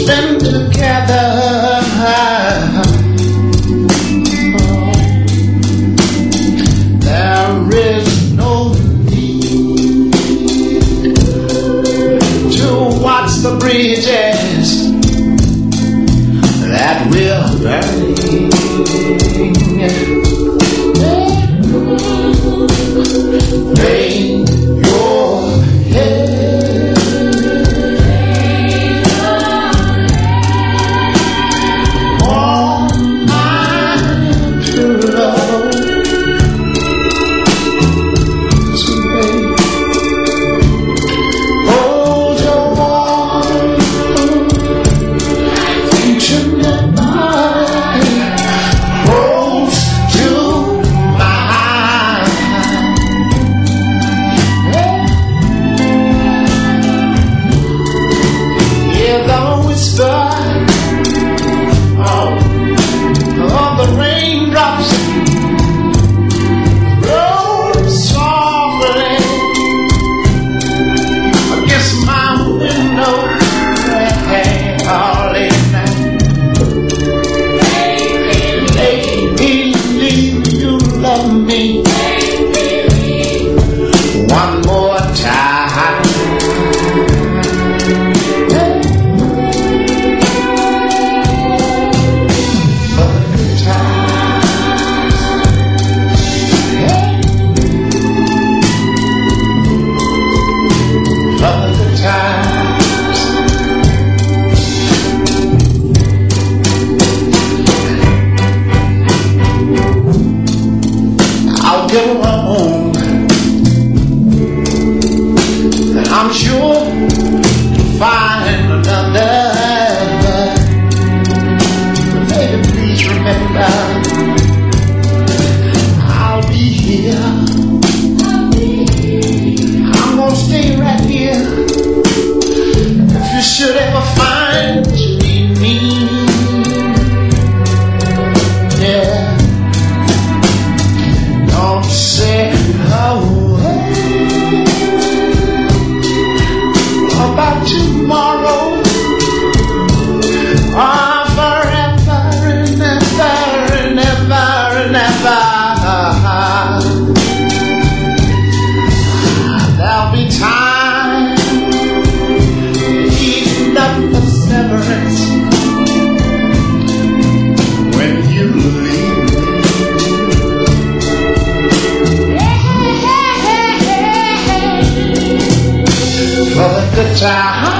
spend together. There is no need to watch the bridges that will burn. Lay your head on my pillow. Hold your warm intimate body close to mine. Hear the whisper of the raindrops roll softly against my window all evening. Baby, you love me one more time. For the good times. For the good times. I'll get along, and I'm sure to find another. But baby, please remember, I'll be here. I'm gonna stay right here. If you should ever find you need me, yeah, don't say no about tomorrow or forever and ever and ever and ever. There'll be time eating up the severance when you leave. For the good time.